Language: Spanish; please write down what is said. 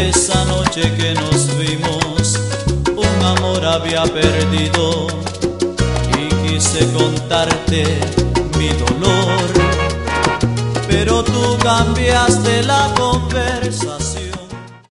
esa noche que nos vimos, un amor había perdido y quise contarte mi dolor, pero tú cambiaste la conversación.